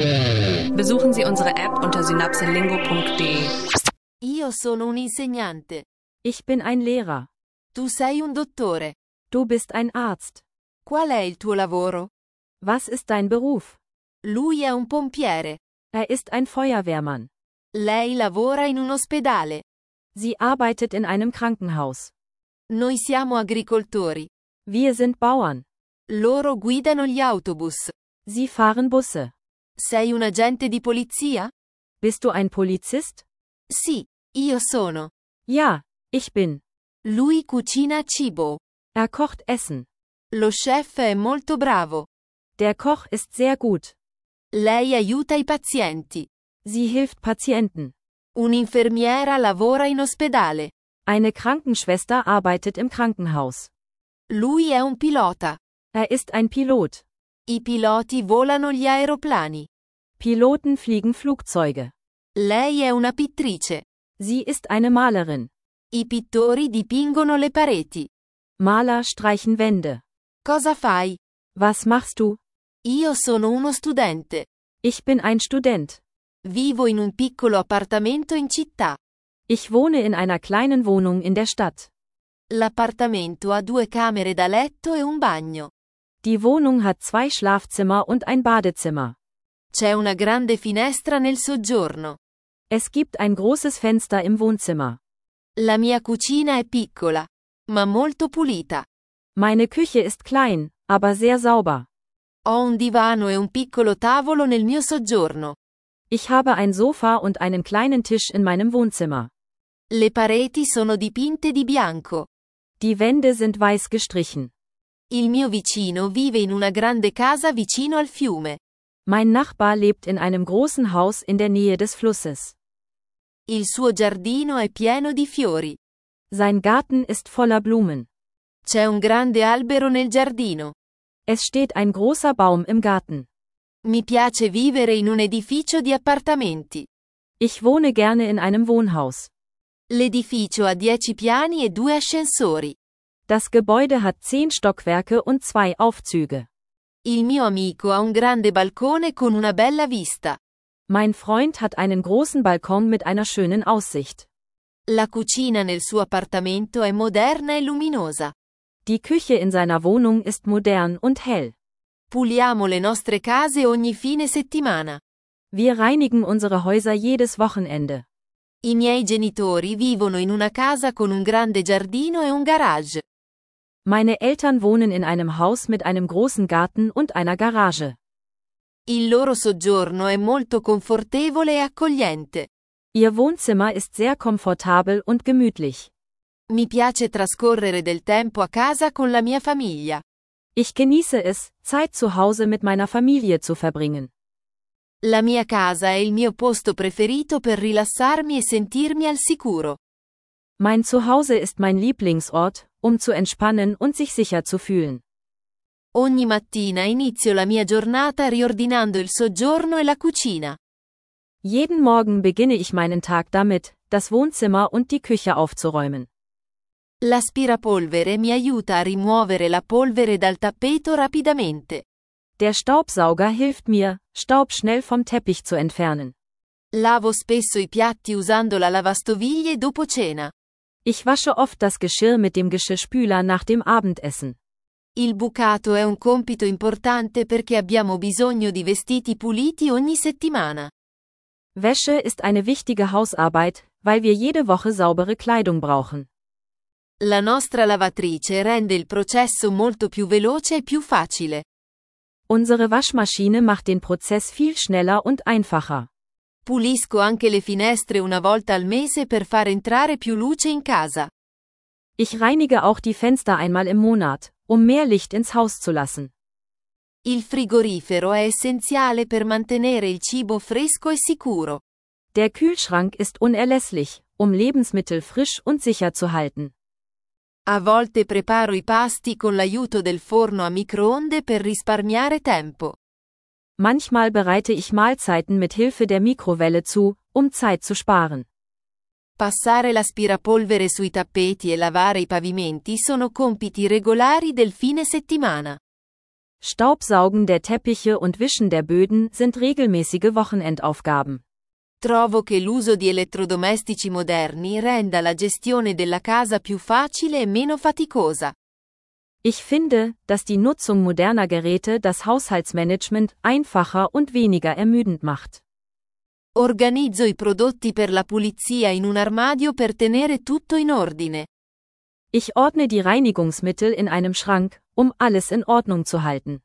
Besuchen Sie unsere App unter synapselingo.de. Io sono un insegnante. Ich bin ein Lehrer. Tu sei un dottore. Du bist ein Arzt. Qual è il tuo lavoro? Was ist dein Beruf? Lui è un pompiere. Er ist ein Feuerwehrmann. Lei lavora in un ospedale. Sie arbeitet in einem Krankenhaus. Noi siamo agricoltori. Wir sind Bauern. Loro guidano gli autobus. Sie fahren Busse. Sei un agente di polizia? Bist du ein Polizist? Sì, io sono. Ja, ich bin. Lui cucina cibo. Er kocht Essen. Lo chef è molto bravo. Der Koch ist sehr gut. Lei aiuta i pazienti. Sie hilft Patienten. Un'infermiera lavora in ospedale. Eine Krankenschwester arbeitet im Krankenhaus. Lui è un pilota. Er ist ein Pilot. I piloti volano gli aeroplani. Piloten fliegen Flugzeuge. Lei è una pittrice. Sie ist eine Malerin. I pittori dipingono le pareti. Maler streichen Wände. Cosa fai? Was machst du? Io sono uno studente. Ich bin ein Student. Vivo in un piccolo appartamento in città. Ich wohne in einer kleinen Wohnung in der Stadt. L'appartamento ha 2 camere da letto e un bagno. Die Wohnung hat 2 Schlafzimmer und ein Badezimmer. C'è una grande finestra nel soggiorno. Es gibt ein großes Fenster im Wohnzimmer. La mia cucina è piccola, ma molto pulita. Meine Küche ist klein, aber sehr sauber. Ho un divano e un piccolo tavolo nel mio soggiorno. Ich habe ein Sofa und einen kleinen Tisch in meinem Wohnzimmer. Le pareti sono dipinte di bianco. Die Wände sind weiß gestrichen. Il mio vicino vive in una grande casa vicino al fiume. Mein Nachbar lebt in einem großen Haus in der Nähe des Flusses. Il suo giardino è pieno di fiori. Sein Garten ist voller Blumen. C'è un grande albero nel giardino. Es steht ein großer Baum im Garten. Mi piace vivere in un edificio di appartamenti. Ich wohne gerne in einem Wohnhaus. L'edificio ha 10 piani e 2 ascensori. Das Gebäude hat 10 Stockwerke und 2 Aufzüge. Il mio amico ha un grande balcone con una bella vista. Mein Freund hat einen großen Balkon mit einer schönen Aussicht. La cucina nel suo appartamento è moderna e luminosa. Die Küche in seiner Wohnung ist modern und hell. Puliamo le nostre case ogni fine settimana. Wir reinigen unsere Häuser jedes Wochenende. I miei genitori vivono in una casa con un grande giardino e un garage. Meine Eltern wohnen in einem Haus mit einem großen Garten und einer Garage. Il loro soggiorno è molto confortevole e accogliente. Ihr Wohnzimmer ist sehr komfortabel und gemütlich. Mi piace trascorrere del tempo a casa con la mia famiglia. Ich genieße es, Zeit zu Hause mit meiner Familie zu verbringen. La mia casa è il mio posto preferito per rilassarmi e sentirmi al sicuro. Mein Zuhause ist mein Lieblingsort, um zu entspannen und sich sicher zu fühlen. Ogni mattina inizio la mia giornata riordinando il soggiorno e la cucina. Jeden Morgen beginne ich meinen Tag damit, das Wohnzimmer und die Küche aufzuräumen. L'aspirapolvere mi aiuta a rimuovere la polvere dal tappeto rapidamente. Der Staubsauger hilft mir, Staub schnell vom Teppich zu entfernen. Lavo spesso i piatti usando la lavastoviglie dopo cena. Ich wasche oft das Geschirr mit dem Geschirrspüler nach dem Abendessen. Il bucato è un compito importante perché abbiamo bisogno di vestiti puliti ogni settimana. Wäsche ist eine wichtige Hausarbeit, weil wir jede Woche saubere Kleidung brauchen. La nostra lavatrice rende il processo molto più veloce e più facile. Unsere Waschmaschine macht den Prozess viel schneller und einfacher. Pulisco anche le finestre una volta al mese per far entrare più luce in casa. Ich reinige auch die Fenster einmal im Monat, um mehr Licht ins Haus zu lassen. Il frigorifero è essenziale per mantenere il cibo fresco e sicuro. Der Kühlschrank ist unerlässlich, um Lebensmittel frisch und sicher zu halten. A volte preparo i pasti con l'aiuto del forno a microonde per risparmiare tempo. Manchmal bereite ich Mahlzeiten mit Hilfe der Mikrowelle zu, um Zeit zu sparen. Passare l'aspirapolvere sui tappeti e lavare i pavimenti sono compiti regolari del fine settimana. Staubsaugen der Teppiche und Wischen der Böden sind regelmäßige Wochenendaufgaben. Trovo che l'uso di elettrodomestici moderni renda la gestione della casa più facile e meno faticosa. Ich finde, dass die Nutzung moderner Geräte das Haushaltsmanagement einfacher und weniger ermüdend macht. Organizzo i prodotti per la pulizia in un armadio per tenere tutto in ordine. Ich ordne die Reinigungsmittel in einem Schrank, um alles in Ordnung zu halten.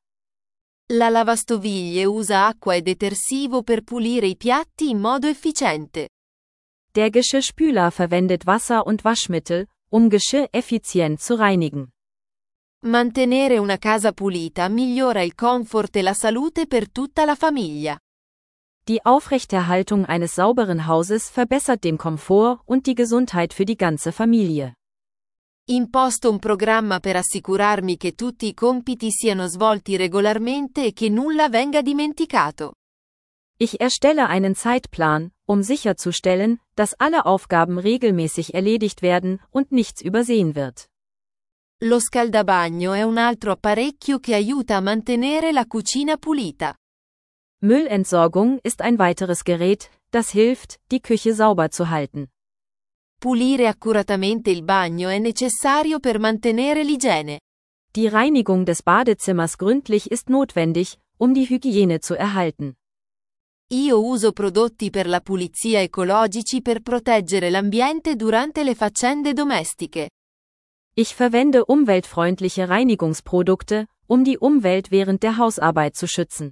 La lavastoviglie usa acqua e detersivo per pulire i piatti in modo efficiente. Der Geschirrspüler verwendet Wasser und Waschmittel, um Geschirr effizient zu reinigen. Mantenere una casa pulita migliora il comfort e la salute per tutta la famiglia. Die Aufrechterhaltung eines sauberen Hauses verbessert den Komfort und die Gesundheit für die ganze Familie. Imposto un programma per assicurarmi che tutti i compiti siano svolti regolarmente e che nulla venga dimenticato. Ich erstelle einen Zeitplan, um sicherzustellen, dass alle Aufgaben regelmäßig erledigt werden und nichts übersehen wird. Lo scaldabagno è un altro apparecchio che aiuta a mantenere la cucina pulita. Müllentsorgung ist ein weiteres Gerät, das hilft, die Küche sauber zu halten. Pulire accuratamente il bagno è necessario per mantenere l'igiene. Die Reinigung des Badezimmers gründlich ist notwendig, um die Hygiene zu erhalten. Io uso prodotti per la pulizia ecologici per proteggere l'ambiente durante le faccende domestiche. Ich verwende umweltfreundliche Reinigungsprodukte, um die Umwelt während der Hausarbeit zu schützen.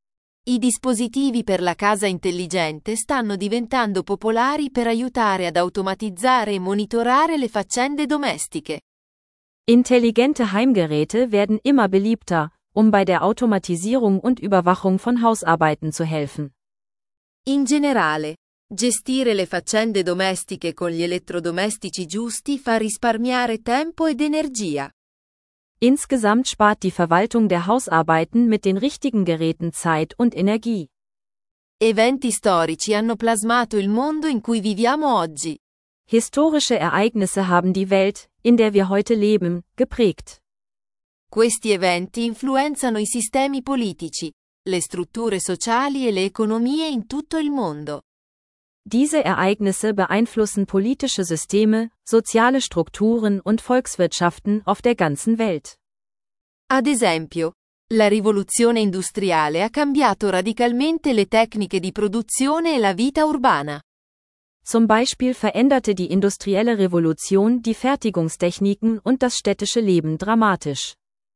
I dispositivi per la casa intelligente stanno diventando popolari per aiutare ad automatizzare e monitorare le faccende domestiche. Intelligente Heimgeräte werden immer beliebter, um bei der Automatisierung und Überwachung von Hausarbeiten zu helfen. In generale, gestire le faccende domestiche con gli elettrodomestici giusti fa risparmiare tempo ed energia. Insgesamt spart die Verwaltung der Hausarbeiten mit den richtigen Geräten Zeit und Energie. Eventi storici hanno plasmato il mondo in cui viviamo oggi. Historische Ereignisse haben die Welt, in der wir heute leben, geprägt. Questi eventi influenzano i sistemi politici, le strutture sociali e le economie in tutto il mondo. Diese Ereignisse beeinflussen politische Systeme, soziale Strukturen und Volkswirtschaften auf der ganzen Welt. Ad esempio, la rivoluzione industriale ha cambiato radicalmente le tecniche di produzione e la vita urbana. Zum Beispiel veränderte die industrielle Revolution die Fertigungstechniken und das städtische Leben dramatisch.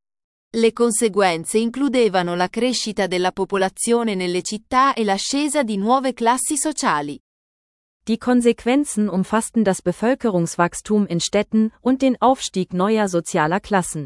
Le conseguenze includevano la crescita della popolazione nelle città e l'ascesa di nuove classi sociali. Die Konsequenzen umfassten das Bevölkerungswachstum in Städten und den Aufstieg neuer sozialer Klassen.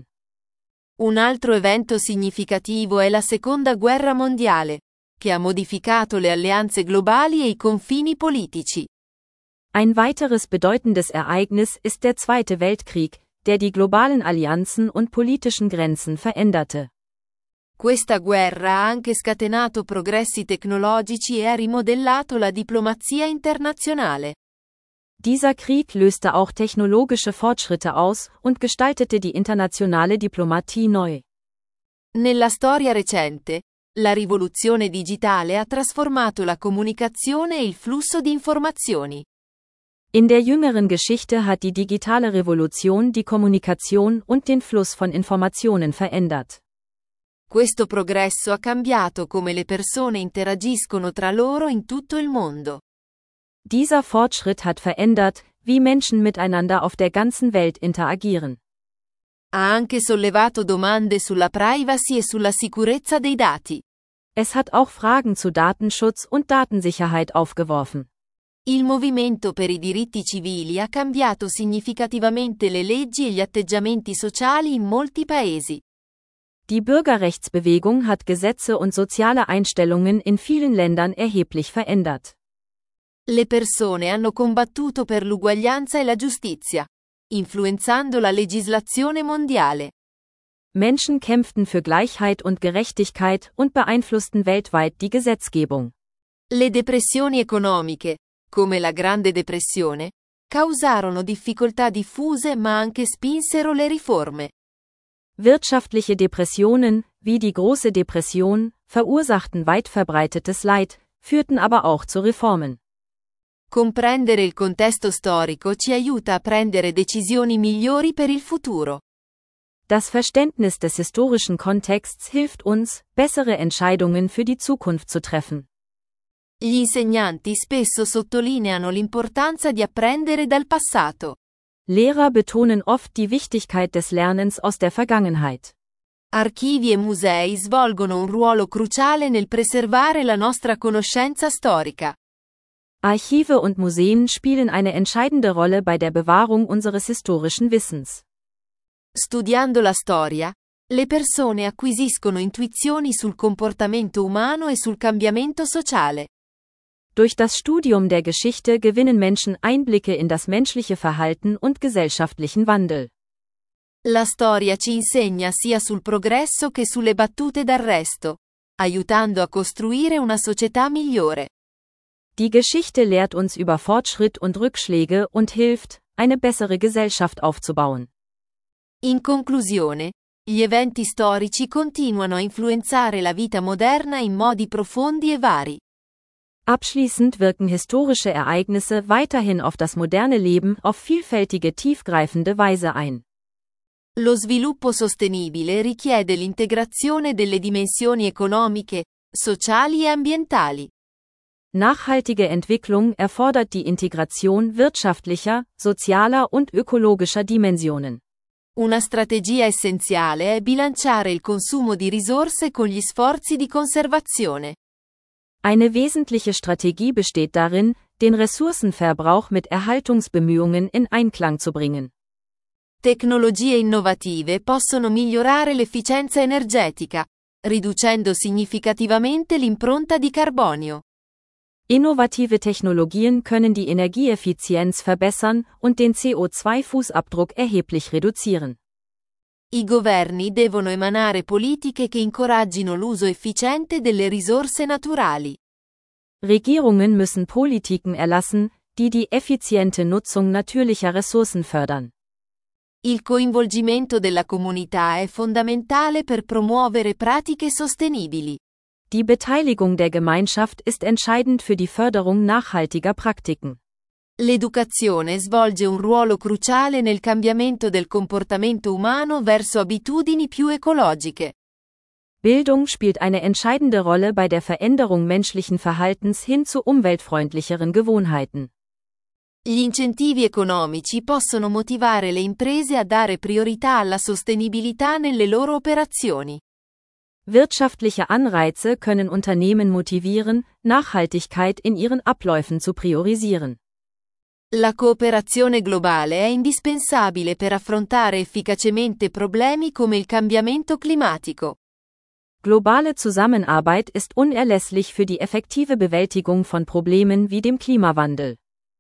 Un altro evento significativo è la Seconda Guerra Mondiale, che ha modificato le alleanze globali e i confini politici. Ein weiteres bedeutendes Ereignis ist der Zweite Weltkrieg, der die globalen Allianzen und politischen Grenzen veränderte. Questa guerra ha anche scatenato progressi tecnologici e ha rimodellato la diplomazia internazionale. Dieser Krieg löste auch technologische Fortschritte aus und gestaltete die internationale Diplomatie neu. Nella storia recente, la rivoluzione digitale ha trasformato la comunicazione e il flusso di informazioni. In der jüngeren Geschichte hat die digitale Revolution die Kommunikation und den Fluss von Informationen verändert. Questo progresso ha cambiato come le persone interagiscono tra loro in tutto il mondo. Dieser Fortschritt hat verändert, wie Menschen miteinander auf der ganzen Welt interagieren. Ha anche sollevato domande sulla privacy e sulla sicurezza dei dati. Es hat auch Fragen zu Datenschutz und Datensicherheit aufgeworfen. Il movimento per i diritti civili ha cambiato significativamente le leggi e gli atteggiamenti sociali in molti paesi. Die Bürgerrechtsbewegung hat Gesetze und soziale Einstellungen in vielen Ländern erheblich verändert. Le persone hanno combattuto per l'uguaglianza e la giustizia, influenzando la legislazione mondiale. Menschen kämpften für Gleichheit und Gerechtigkeit und beeinflussten weltweit die Gesetzgebung. Le depressioni economiche, come la Grande Depressione, causarono difficoltà diffuse ma anche spinsero le riforme. Wirtschaftliche Depressionen, wie die Große Depression, verursachten weit verbreitetes Leid, führten aber auch zu Reformen. Comprendere il contesto storico ci aiuta a prendere decisioni migliori per il futuro. Das Verständnis des historischen Kontexts hilft uns, bessere Entscheidungen für die Zukunft zu treffen. Gli insegnanti spesso sottolineano l'importanza di apprendere dal passato. Lehrer betonen oft die Wichtigkeit des Lernens aus der Vergangenheit. Archivi e musei svolgono un ruolo cruciale nel preservare la nostra conoscenza storica. Archive und Museen spielen eine entscheidende Rolle bei der Bewahrung unseres historischen Wissens. Studiando la storia, le persone acquisiscono intuizioni sul comportamento umano e sul cambiamento sociale. Durch das Studium der Geschichte gewinnen Menschen Einblicke in das menschliche Verhalten und gesellschaftlichen Wandel. La storia ci insegna sia sul progresso che sulle battute d'arresto, aiutando a costruire una società migliore. Die Geschichte lehrt uns über Fortschritt und Rückschläge und hilft, eine bessere Gesellschaft aufzubauen. In conclusione, gli eventi storici continuano a influenzare la vita moderna in modi profondi e vari. Abschließend wirken historische Ereignisse weiterhin auf das moderne Leben auf vielfältige tiefgreifende Weise ein. Lo sviluppo sostenibile richiede l'integrazione delle dimensioni economiche, sociali e ambientali. Nachhaltige Entwicklung erfordert die Integration wirtschaftlicher, sozialer und ökologischer Dimensionen. Una strategia essenziale è bilanciare il consumo di risorse con gli sforzi di conservazione. Eine wesentliche Strategie besteht darin, den Ressourcenverbrauch mit Erhaltungsbemühungen in Einklang zu bringen. Tecnologie innovative possono migliorare l'efficienza energetica, riducendo significativamente l'impronta di carbonio. Innovative Technologien können die Energieeffizienz verbessern und den CO2-Fußabdruck erheblich reduzieren. I governi devono emanare politiche che incoraggino l'uso efficiente delle risorse naturali. Regierungen müssen Politiken erlassen, die die effiziente Nutzung natürlicher Ressourcen fördern. Il coinvolgimento della comunità è fondamentale per promuovere pratiche sostenibili. Die Beteiligung der Gemeinschaft ist entscheidend für die Förderung nachhaltiger Praktiken. L'educazione svolge un ruolo cruciale nel cambiamento del comportamento umano verso abitudini più ecologiche. Bildung spielt eine entscheidende Rolle bei der Veränderung menschlichen Verhaltens hin zu umweltfreundlicheren Gewohnheiten. Gli incentivi economici possono motivare le imprese a dare priorità alla sostenibilità nelle loro operazioni. Wirtschaftliche Anreize können Unternehmen motivieren, Nachhaltigkeit in ihren Abläufen zu priorisieren. La cooperazione globale è indispensabile per affrontare efficacemente problemi come il cambiamento climatico. Globale Zusammenarbeit ist unerlässlich für die effektive Bewältigung von Problemen wie dem Klimawandel.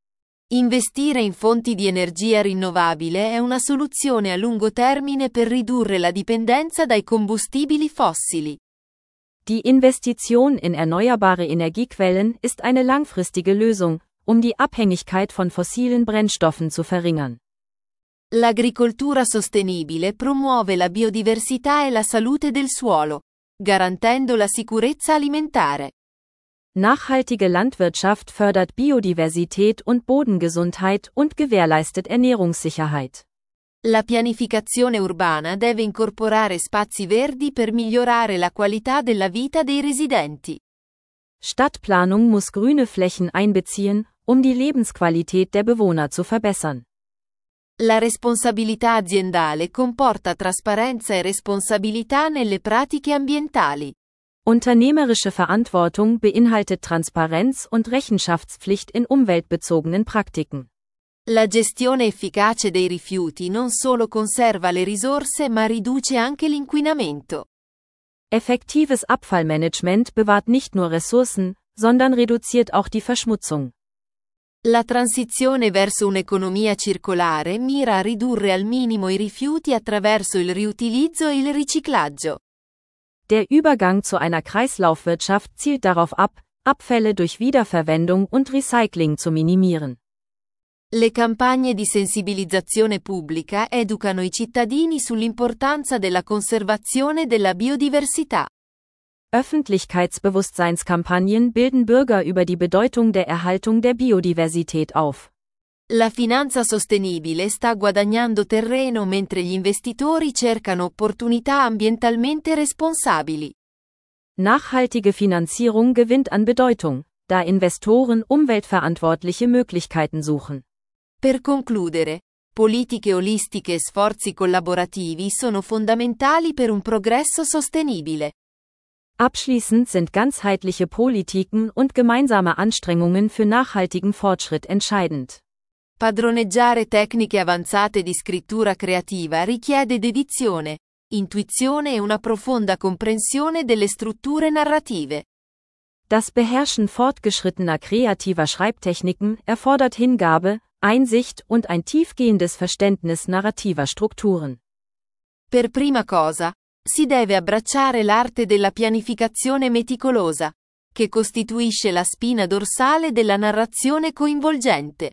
Investire in fonti di energia rinnovabile è una soluzione a lungo termine per ridurre la dipendenza dai combustibili fossili. Die Investition in erneuerbare Energiequellen ist eine langfristige Lösung, um die Abhängigkeit von fossilen Brennstoffen zu verringern. L'agricoltura sostenibile promuove la biodiversità e la salute del suolo, garantendo la sicurezza alimentare. Nachhaltige Landwirtschaft fördert Biodiversität und Bodengesundheit und gewährleistet Ernährungssicherheit. La pianificazione urbana deve incorporare spazi verdi per migliorare la qualità della vita dei residenti. Stadtplanung muss grüne Flächen einbeziehen, um die Lebensqualität der Bewohner zu verbessern. La responsabilità aziendale comporta trasparenza e responsabilità nelle pratiche ambientali. Unternehmerische Verantwortung beinhaltet Transparenz und Rechenschaftspflicht in umweltbezogenen Praktiken. La gestione efficace dei rifiuti non solo conserva le risorse ma riduce anche l'inquinamento. Effektives Abfallmanagement bewahrt nicht nur Ressourcen, sondern reduziert auch die Verschmutzung. La transizione verso un'economia circolare mira a ridurre al minimo i rifiuti attraverso il riutilizzo e il riciclaggio. Der Übergang zu einer Kreislaufwirtschaft zielt darauf ab, Abfälle durch Wiederverwendung und Recycling zu minimieren. Le campagne di sensibilizzazione pubblica educano i cittadini sull'importanza della conservazione della biodiversità. Öffentlichkeitsbewusstseinskampagnen bilden Bürger über die Bedeutung der Erhaltung der Biodiversität auf. La finanza sostenibile sta guadagnando terreno mentre gli investitori cercano opportunità ambientalmente responsabili. Nachhaltige Finanzierung gewinnt an Bedeutung, da Investoren umweltverantwortliche Möglichkeiten suchen. Per concludere, politiche olistiche e sforzi collaborativi sono fondamentali per un progresso sostenibile. Abschließend sind ganzheitliche Politiken und gemeinsame Anstrengungen für nachhaltigen Fortschritt entscheidend. Padroneggiare tecniche avanzate di scrittura creativa richiede dedizione, intuizione e una profonda comprensione delle strutture narrative. Das Beherrschen fortgeschrittener kreativer Schreibtechniken erfordert Hingabe, Einsicht und ein tiefgehendes Verständnis narrativer Strukturen. Per prima cosa, si deve abbracciare l'arte della pianificazione meticolosa, che costituisce la spina dorsale della narrazione coinvolgente.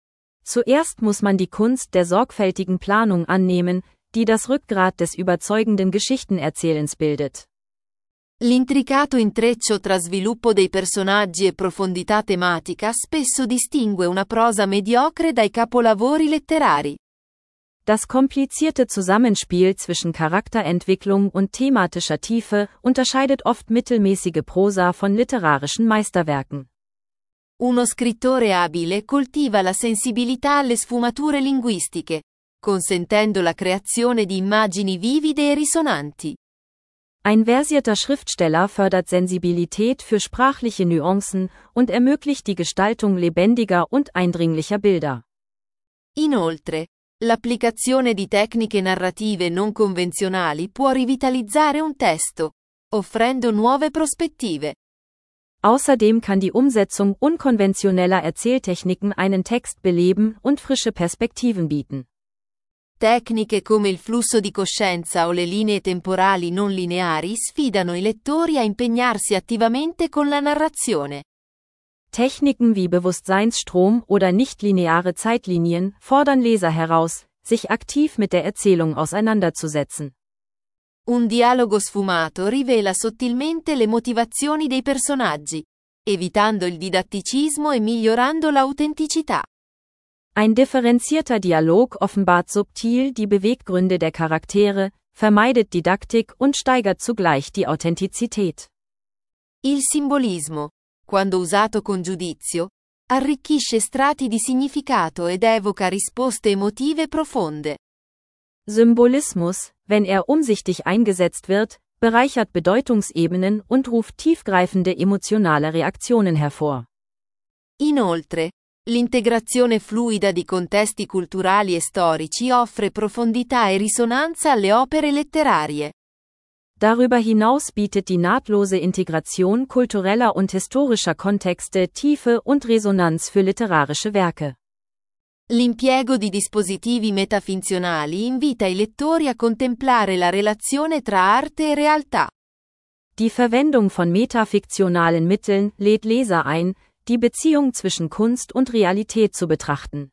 Zuerst muss man die Kunst der sorgfältigen Planung annehmen, die das Rückgrat des überzeugenden Geschichtenerzählens bildet. L'intricato intreccio tra sviluppo dei personaggi e profondità tematica spesso distingue una prosa mediocre dai capolavori letterari. Das komplizierte Zusammenspiel zwischen Charakterentwicklung und thematischer Tiefe unterscheidet oft mittelmäßige Prosa von literarischen Meisterwerken. Uno scrittore abile coltiva la sensibilità alle sfumature linguistiche, consentendo la creazione di immagini vivide e risonanti. Ein versierter Schriftsteller fördert Sensibilität für sprachliche Nuancen und ermöglicht die Gestaltung lebendiger und eindringlicher Bilder. Inoltre, l'applicazione di tecniche narrative non convenzionali può rivitalizzare un testo, offrendo nuove prospettive. Außerdem kann die Umsetzung unkonventioneller Erzähltechniken einen Text beleben und frische Perspektiven bieten. Tecniche come il flusso di coscienza o le linee temporali non lineari sfidano i lettori a impegnarsi attivamente con la narrazione. Techniken wie Bewusstseinsstrom oder nichtlineare Zeitlinien fordern Leser heraus, sich aktiv mit der Erzählung auseinanderzusetzen. Un dialogo sfumato rivela sottilmente le motivazioni dei personaggi, evitando il didatticismo e migliorando l'autenticità. Ein differenzierter Dialog offenbart subtil die Beweggründe der Charaktere, vermeidet Didaktik und steigert zugleich die Authentizität. Il simbolismo, quando usato con giudizio, arricchisce strati di significato ed evoca risposte emotive profonde. Symbolismus, wenn er umsichtig eingesetzt wird, bereichert Bedeutungsebenen und ruft tiefgreifende emotionale Reaktionen hervor. Inoltre, l'integrazione fluida di contesti culturali e storici offre profondità e risonanza alle opere letterarie. Darüber hinaus bietet die nahtlose Integration kultureller und historischer Kontexte Tiefe und Resonanz für literarische Werke. L'impiego di dispositivi metafinzionali invita i lettori a contemplare la relazione tra arte e realtà. Die Verwendung von metafiktionalen Mitteln lädt Leser ein, die Beziehung zwischen Kunst und Realität zu betrachten.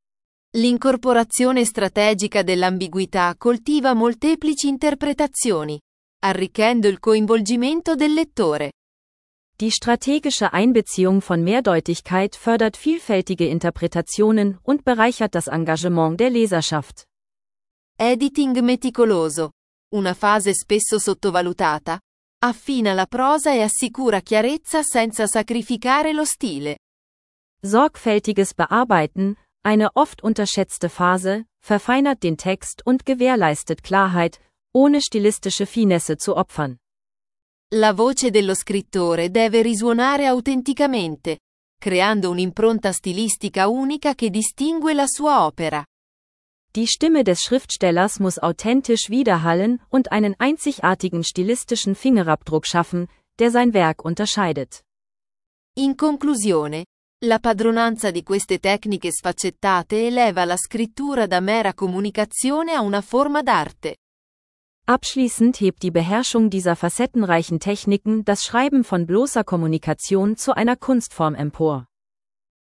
L'incorporazione strategica dell'ambiguità coltiva molteplici interpretazioni, arricchendo il coinvolgimento del lettore. Die strategische Einbeziehung von Mehrdeutigkeit fördert vielfältige Interpretationen und bereichert das Engagement der Leserschaft. Editing meticoloso, una fase spesso sottovalutata, affina la prosa e assicura chiarezza senza sacrificare lo stile. Sorgfältiges Bearbeiten, eine oft unterschätzte Phase, verfeinert den Text und gewährleistet Klarheit, ohne stilistische Finesse zu opfern. La voce dello scrittore deve risuonare autenticamente, creando un'impronta stilistica unica che distingue la sua opera. Die Stimme des Schriftstellers muss authentisch widerhallen und einen einzigartigen stilistischen Fingerabdruck schaffen, der sein Werk unterscheidet. In conclusione, la padronanza di queste tecniche sfaccettate eleva la scrittura da mera comunicazione a una forma d'arte. Abschließend hebt die Beherrschung dieser facettenreichen Techniken das Schreiben von bloßer Kommunikation zu einer Kunstform empor.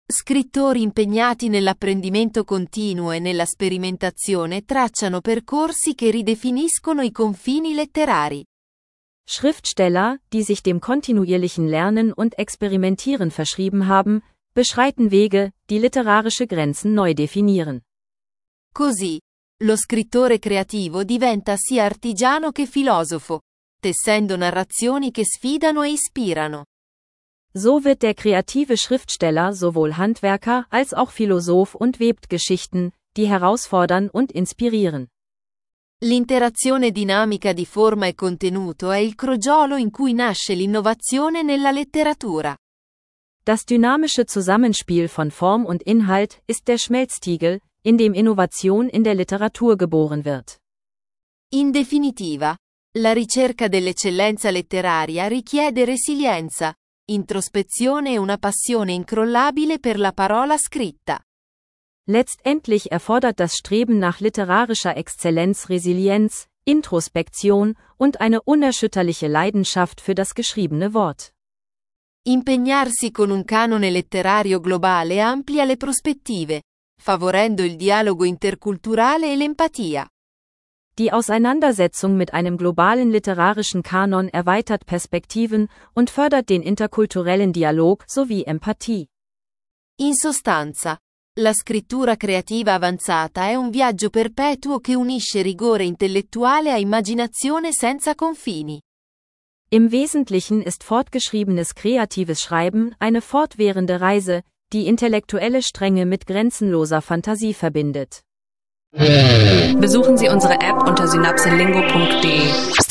Scrittori impegnati nell'apprendimento continuo e nella sperimentazione tracciano percorsi che ridefiniscono i confini letterari. Schriftsteller, die sich dem kontinuierlichen Lernen und Experimentieren verschrieben haben, beschreiten Wege, die literarische Grenzen neu definieren. Così, lo scrittore creativo diventa sia artigiano che filosofo, tessendo narrazioni che sfidano e ispirano. So wird der kreative Schriftsteller sowohl Handwerker als auch Philosoph und webt Geschichten, die herausfordern und inspirieren. L'interazione dinamica di forma e contenuto è il crogiolo in cui nasce l'innovazione nella letteratura. Das dynamische Zusammenspiel von Form und Inhalt ist der Schmelztiegel, in dem Innovation in der Literatur geboren wird. In definitiva, la ricerca dell'eccellenza letteraria richiede resilienza, introspezione e una passione incrollabile per la parola scritta. Letztendlich erfordert das Streben nach literarischer Exzellenz Resilienz, Introspektion und eine unerschütterliche Leidenschaft für das geschriebene Wort. Impegnarsi con un canone letterario globale amplia le prospettive, favorendo il dialogo interculturale e l'empatia. Die Auseinandersetzung mit einem globalen literarischen Kanon erweitert Perspektiven und fördert den interkulturellen Dialog sowie Empathie. In sostanza, la scrittura creativa avanzata è un viaggio perpetuo che unisce rigore intellettuale a immaginazione senza confini. Im Wesentlichen ist fortgeschriebenes kreatives Schreiben eine fortwährende Reise, die intellektuelle Strenge mit grenzenloser Fantasie verbindet. Besuchen Sie unsere App unter synapselingo.de.